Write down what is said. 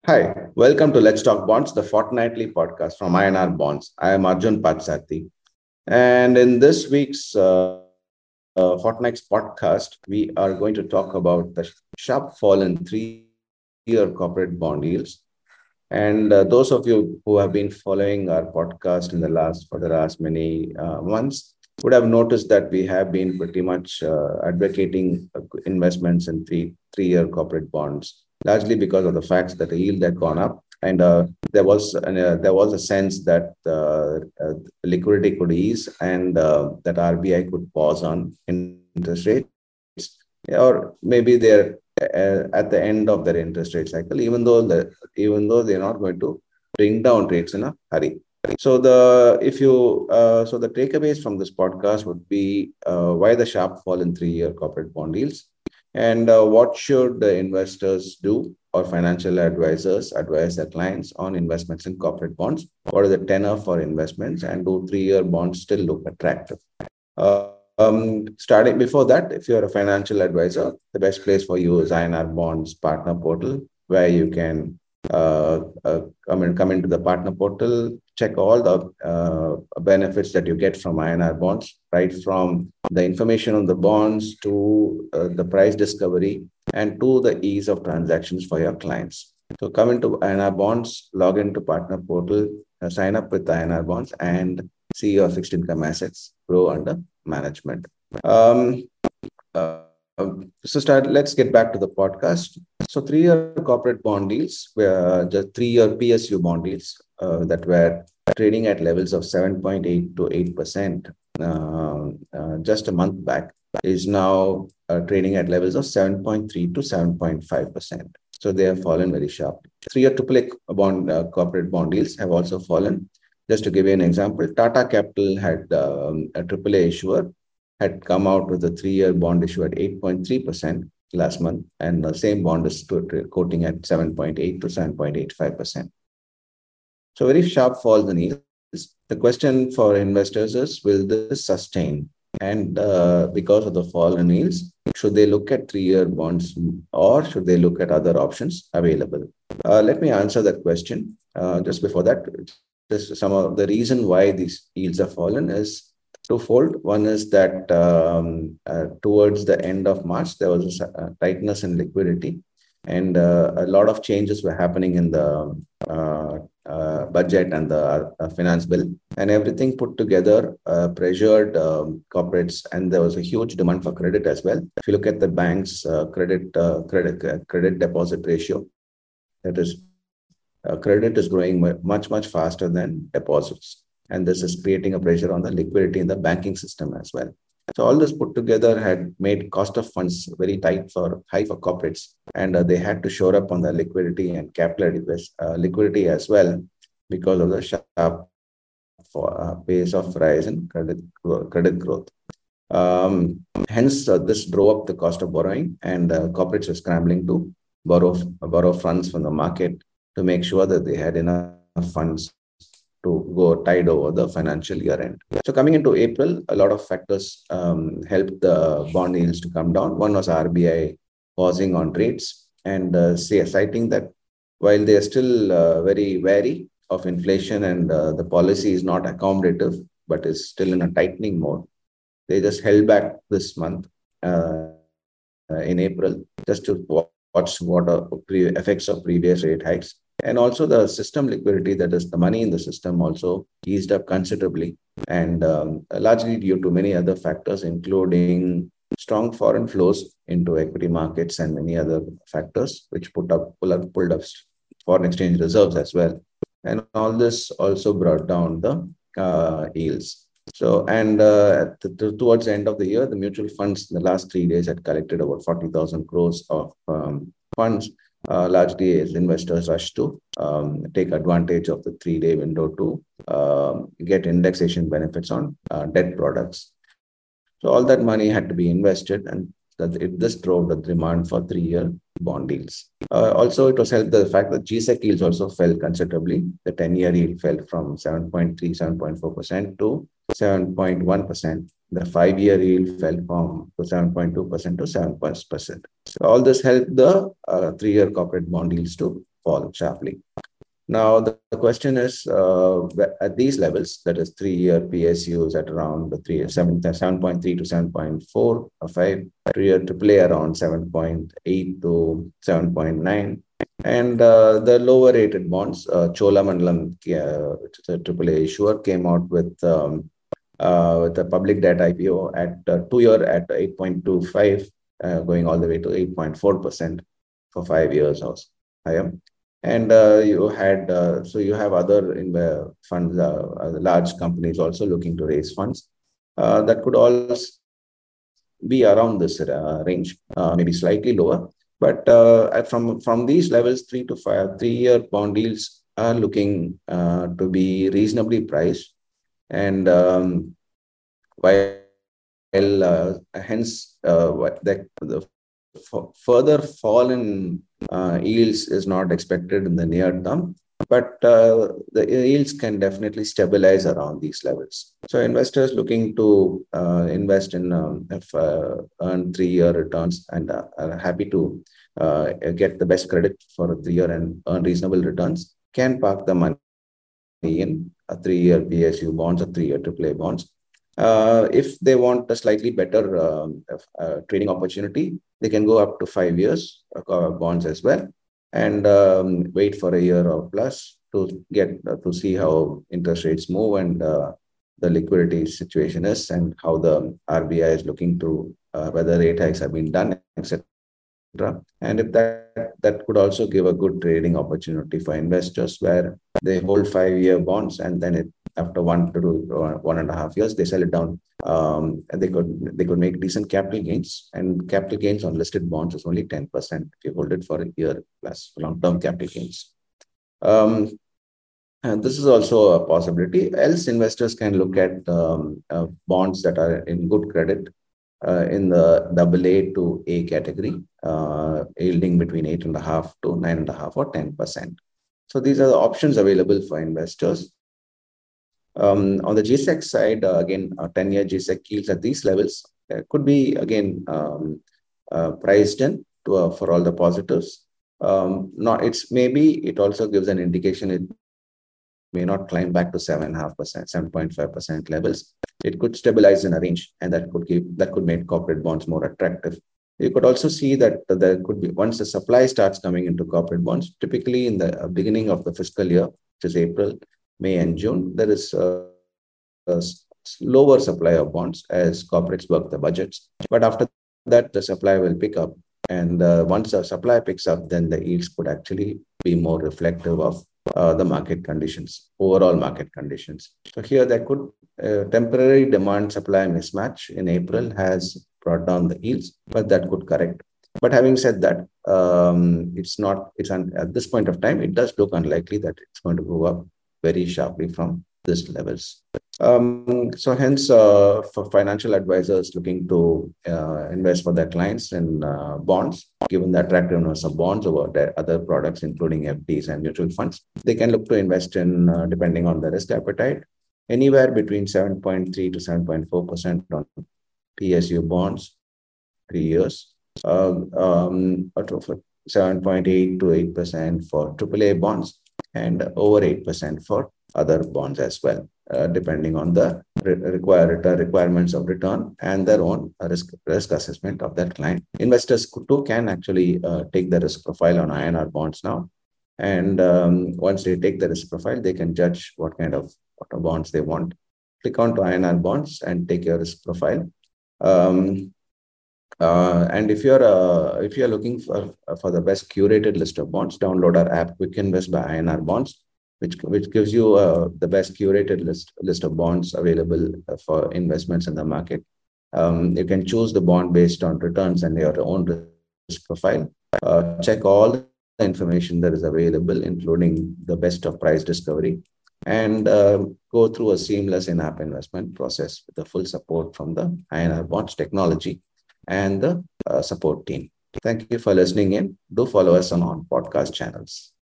Hi, welcome to Let's Talk Bonds, the fortnightly podcast from INR Bonds. I am Arjun Patsati. And in this week's Fortnight's podcast, we are going to talk about the sharp fall in 3-year corporate bond yields. And those of you who have been following our podcast for the last many months would have noticed that we have been pretty much advocating investments in three-year corporate bonds, largely because of the fact that the yield had gone up, and there was a sense that liquidity could ease, and that RBI could pause on interest rates, or maybe they're at the end of their interest rate cycle, even though they're not going to bring down rates in a hurry. So the takeaways from this podcast would be why the sharp fall in 3-year corporate bond yields, and what should the investors do or financial advisors advise their clients on investments in corporate bonds? What is the tenor for investments, and do 3-year bonds still look attractive? Starting before that, if you're a financial advisor, the best place for you is INR Bonds Partner Portal, where you can come into the partner portal, check all the benefits that you get from INR Bonds, right from the information on the bonds to the price discovery and to the ease of transactions for your clients. So come into INR Bonds, log into partner portal, sign up with INR Bonds, and see your fixed income assets grow under management. Let's get back to the podcast. So 3-year corporate bond deals were just 3-year PSU bond deals that were trading at levels of 7.8 to 8% just a month back is now trading at levels of 7.3 to 7.5%. So they have fallen very sharply. 3-year AAA bond corporate bond deals have also fallen. Just to give you an example, Tata Capital had a AAA issuer had come out with a 3-year bond issue at 8.3% last month, and the same bond is quoting at 7.8 to 7.85%. So very sharp falls in yields. The question for investors is, will this sustain? And because of the fall in yields, should they look at 3-year bonds, or should they look at other options available? Let me answer that question. Just before that, just some of the reason why these yields have fallen is twofold. One is that towards the end of March, there was a tightness in liquidity, and a lot of changes were happening in the budget and the finance bill, and everything put together pressured corporates, and there was a huge demand for credit as well. If you look at the bank's credit deposit ratio, that is, credit is growing much faster than deposits. And this is creating a pressure on the liquidity in the banking system as well. So all this put together had made cost of funds very high for corporates, and they had to shore up on the liquidity and capital liquidity as well, because of the sharp pace of rise in credit growth. Hence, this drove up the cost of borrowing, and corporates were scrambling to borrow funds from the market to make sure that they had enough funds to go tide over the financial year end. So coming into April, a lot of factors helped the bond yields to come down. One was RBI pausing on rates and citing that while they are still very wary of inflation, and the policy is not accommodative but is still in a tightening mode, they just held back this month in April just to watch what are effects of previous rate hikes. And also the system liquidity, that is the money in the system, also eased up considerably, and largely due to many other factors, including strong foreign flows into equity markets and many other factors, which pulled up foreign exchange reserves as well. And all this also brought down the yields. So, and towards the end of the year, the mutual funds in the last 3 days had collected about 40,000 crores of funds, largely as investors rush to take advantage of the 3-day window to get indexation benefits on debt products. So all that money had to be invested, and this drove the demand for 3-year bond deals. Also, it was helped by the fact that GSEC yields also fell considerably. The 10-year yield fell from 7.3, 7.4% to 7.1%. The 5-year yield fell from 7.2% to 7%. So all this helped the 3-year corporate bond yields to fall sharply. Now, the question is at these levels, that is 3-year PSUs at around 7.3 to 7.4 or 5, 3-year AAA around 7.8 to 7.9. And the lower rated bonds, Cholamandalam, which is a AAA issuer, came out with the public debt IPO at 2-year at 8.25, going all the way to 8.4% for 5 years or higher. And you have other in the funds, large companies also looking to raise funds that could all be around this range, maybe slightly lower. But from these levels, 3-year bond yields are looking to be reasonably priced. And while hence the further fall in yields is not expected in the near term, but the yields can definitely stabilize around these levels. So investors looking to invest in earn 3-year returns and are happy to get the best credit for a 3-year and earn reasonable returns can park the money in a 3-year PSU bonds or 3-year AAA bonds. If they want a slightly better trading opportunity, they can go up to 5 years bonds as well, and wait for a year or plus to get to see how interest rates move and the liquidity situation is, and how the RBI is looking to whether rate hikes have been done, etc. And if that could also give a good trading opportunity for investors, where they hold 5-year bonds and then after 1 to 1.5 years they sell it down. They could make decent capital gains, and capital gains on listed bonds is only 10% if you hold it for a year plus long-term capital gains. And this is also a possibility. Else, investors can look at bonds that are in good credit in the AA to A category, yielding between 8.5 to 9.5 or 10%. So these are the options available for investors. On the GSEC side, again, 10-year GSEC yields at these levels could be again priced in for all the positives. It also gives an indication it may not climb back to 7.5%, 7.5% levels. It could stabilize in a range, and that could make corporate bonds more attractive. You could also see that there could be, once the supply starts coming into corporate bonds, typically in the beginning of the fiscal year, which is April, May, and June, there is a lower supply of bonds as corporates work the budgets. But after that, the supply will pick up. And once the supply picks up, then the yields could actually be more reflective of the market conditions, overall market conditions. So here, there could temporary demand-supply mismatch in April has brought down the yields, but that could correct. But having said that, at this point of time, it does look unlikely that it's going to go up very sharply from these levels. So hence, for financial advisors looking to invest for their clients in bonds, given the attractiveness of bonds over their other products, including FDs and mutual funds, they can look to invest in, depending on the risk appetite, anywhere between 7.3 to 7.4% on PSU bonds, 3 years, 7.8 to 8% for AAA bonds, and over 8% for other bonds as well, depending on the requirements of return and their own risk assessment of that client. Investors too can actually take the risk profile on INR bonds now. And once they take the risk profile, they can judge what kind of bonds they want. Click on to INR bonds and take your risk profile. And if you're looking for the best curated list of bonds, download our app Quick Invest by INR Bonds, which gives you the best curated list of bonds available for investments in the market. You can choose the bond based on returns and your own risk profile. Check all the information that is available, including the best of price discovery, and go through a seamless in-app investment process with the full support from the INR Bonds technology and the support team. Thank you for listening in. Do follow us on podcast channels.